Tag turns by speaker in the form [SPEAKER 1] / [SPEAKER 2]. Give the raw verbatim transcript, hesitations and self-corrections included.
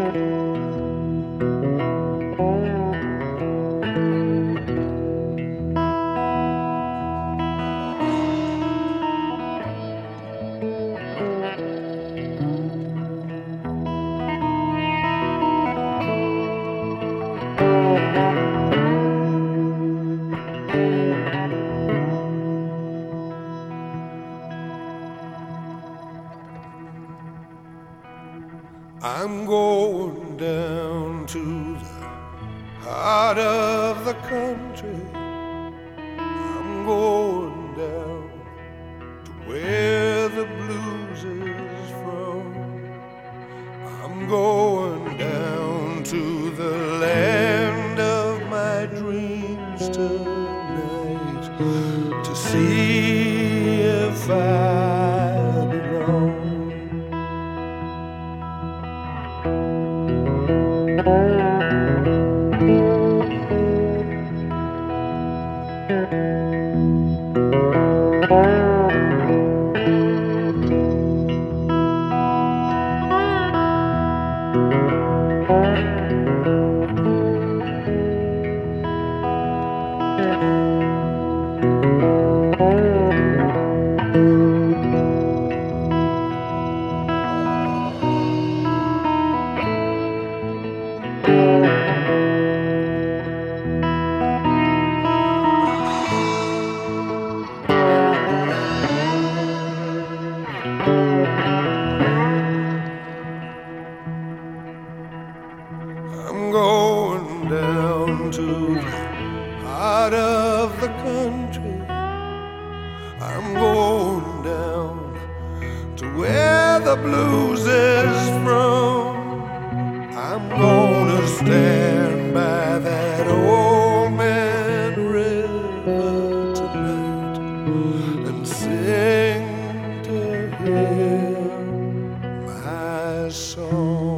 [SPEAKER 1] I'm going down to the heart of the country. I'm going down to where the blues is from. I'm going down to the land of my dreams tonight to see if I belong. I'm going down to the heart of the country. I'm going down to where the blues is from. I'm gonna stand by that old man river tonight and sing to him my song.